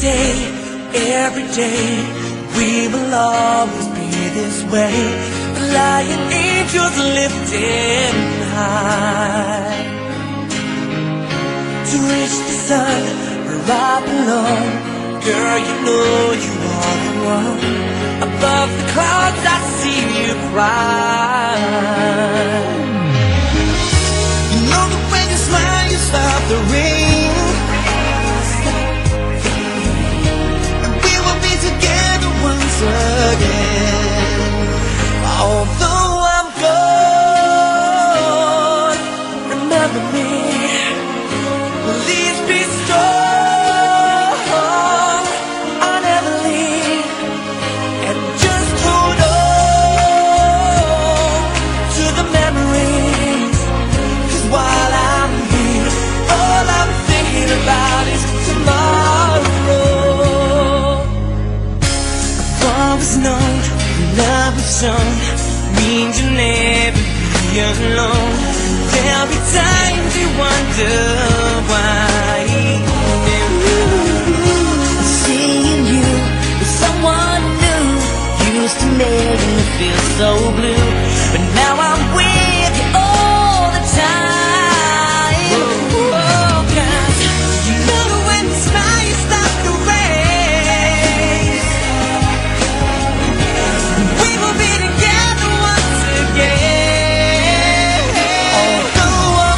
day, every day, we will always be this way. Flying angels lifting high to reach the sun where I belong. Girl, you know you are the one. Above the clouds I see you cry. You know that when you smile you stop the rain. And we will be together once again. Although I'm gone, remember me. Please be strong, I'll never leave. And just hold on to the memories. 'Cause while I'm here, all I'm thinking about is tomorrow. I've always known love is shown means you'll never be alone. There'll be times you wonder why. Seeing you with someone new used to make me feel so blue, but now I'm with you all the time. Oh, 'cause you know when you smile you stop the rain. We will be together once again. Although I'm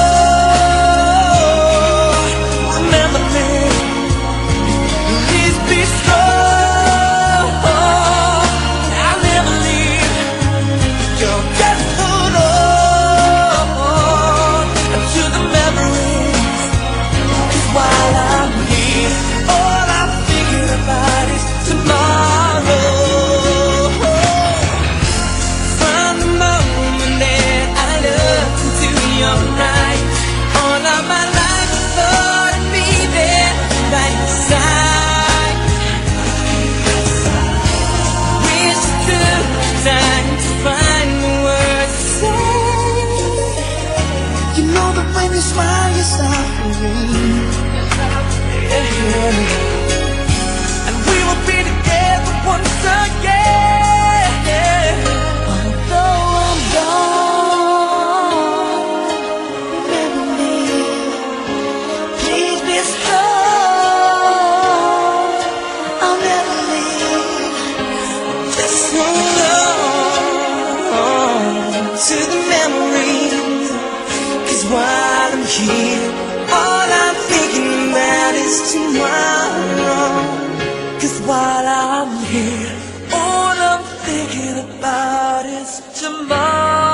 gone, remember me. Please be strong, I'll never leave. You'll just hold on to the memories. 'Cause while I'm here, all I'm thinking about is tomorrow. From the moment that I looked into your eyes, all of my life I thought I'd be there by your side. Wish I took time to find the words to say. You know that when you smile you stop the rain. And we will be together once again. Although I'm gone, remember me. Please be strong, I'll never leave. Just hold on to the memories. 'Cause while I'm here, all I'm thinking about is tomorrow. 'Cause while I'm here, all I'm thinking about is tomorrow.